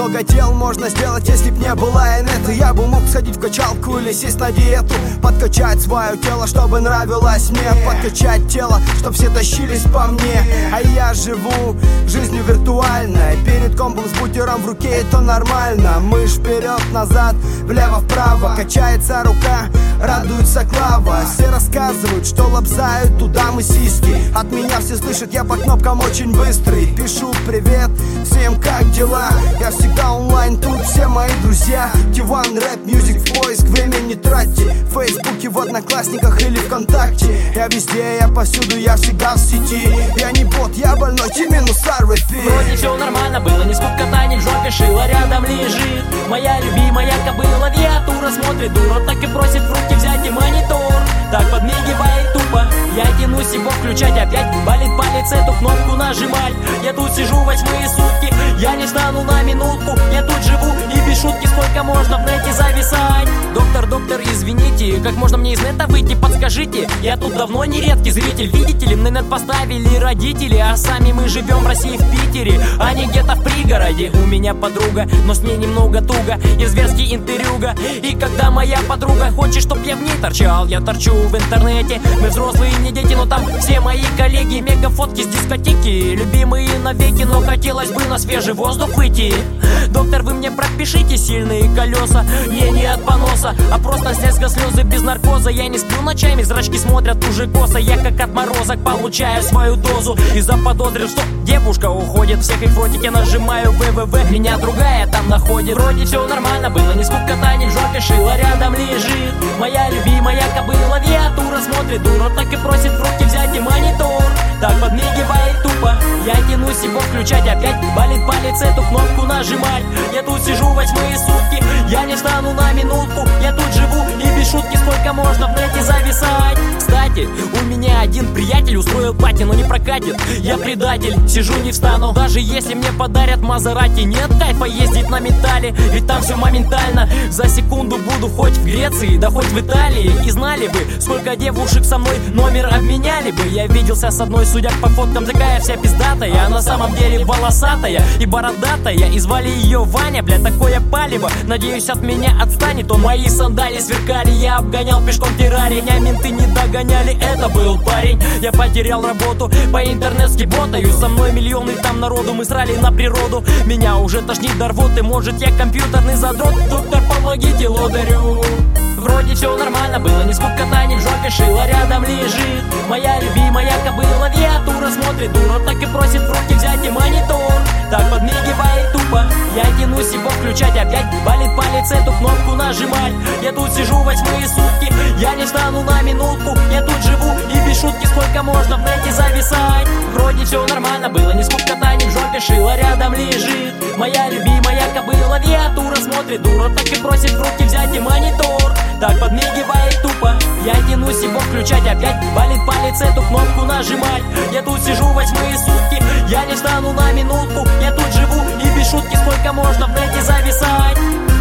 много дел можно сделать, если б не было инета. Я бы мог сходить в качалку или сесть на диету, подкачать свое тело, чтобы нравилось мне, подкачать тело, чтоб все тащились по мне. А я живу жизнью виртуальной, перед компом с бутером в руке, и то нормально. Мышь вперед-назад, влево-вправо, качается рука, радуется Клава. Все рассказывают, что лобзают туда мы сиськи. От меня все слышат, я по кнопкам очень быстрый. Пишу привет всем, как дела? Я всегда онлайн, тут все мои друзья. Диван, рэп, мьюзик, в поиск, время не тратьте. В Фейсбуке, в Одноклассниках или ВКонтакте. Я везде, я повсюду, я всегда в сети. Я не бот, я больной, T-R-P. Вроде все нормально было, ни сколько-то не в жопе шила. Рядом лежит моя любимая кобыла. Виатура смотрит дура, так и просит в руки взять и монитор. Так подмигивает тупо, я тянусь его включать. Опять болит палец эту кнопку нажимать. Я тут сижу 8-е сутки, я не встану на минутку. Я тут живу и без шутки, сколько можно в нете зависать. Доктор, извините, как можно мне из нета выйти, подскажите. Я тут давно не редкий зритель, видите ли, на нет поставили родители. А сами мы живем в России, в Питере, а не где-то в пригороде. У меня подруга, но с ней немного туго, я зверский интервьюга. И когда моя подруга хочет, чтоб я в ней торчал, я торчу в интернете. Мы взрослые, не дети, но там все мои коллеги. Мега фотки с дискотеки, любимые навеки, но хотелось бы на свежий воздух выйти. Доктор, вы мне пропишите сильные колеса, не от поноса, а просто слезка слезы без наркоза. Я не сплю ночами, зрачки смотрят уже косо. Я как отморозок получаю свою дозу и заподозрил, что девушка уходит. Всех их в ротике нажимаю ВВВ, меня другая там находит. Вроде все нормально было, ни сколько-то не в жопе шила. Рядом лежит моя любимая кобыла. Виатура смотрит дура, так и просит в руки взять и монитор. Так подмигивает тупо, я тянусь его включать. Опять болит палец эту кнопку нажимать. Я тут сижу 8-е сутки, я не встану на минутку. Я тут живу и без шутки, сколько можно в нете зависать. Кстати, у меня один приятель устроил пати, но не прокатит. Я предатель, сижу не встану, даже если мне подарят Мазерати. Нет кайфа ездить на металле, ведь там все моментально. За секунду буду хоть в Греции, да хоть в Италии. И знали бы, сколько девушек со мной номер обменяли бы. Я виделся с одной, судя по фоткам, такая вся пиздатая, а на самом деле волосатая и бородатая. И звали ее Ваня, бля, такое палево. Надеюсь, от меня отстанет он. Мои сандали сверкали, я обгонял пешком террарий. Меня менты не догоняли, это был парень. Я потерял работу, по интернетски ботаю. Со мной миллионы там народу, мы срали на природу. Меня уже тошнит до рвоты, может я компьютерный задрот. Доктор, помогите лодырю. Вроде все нормально было, ни сколько-то не в жопе шила. Рядом лежит моя любимая кобыла. Виатура смотрит дура, так и просит в руки взять и монитор. Так подмигивает тупо, я тянусь его включать. Опять болит палец эту кнопку нажимать. Я тут сижу 8-е сутки, я не встану на минутку. Я тут живу и без шутки, сколько можно в нете зависать. Вроде все нормально было, ни сколько-то не в жопе шила. Рядом лежит моя любимая кобыла. Виатура смотрит дура, так и просит в руки взять и монитор. Так подмигивает тупо, я тянусь его включать. Опять болит палец эту кнопку нажимать. Я тут сижу 8-е сутки, я не встану на минутку. Я тут живу и без шутки, сколько можно в нете зависать.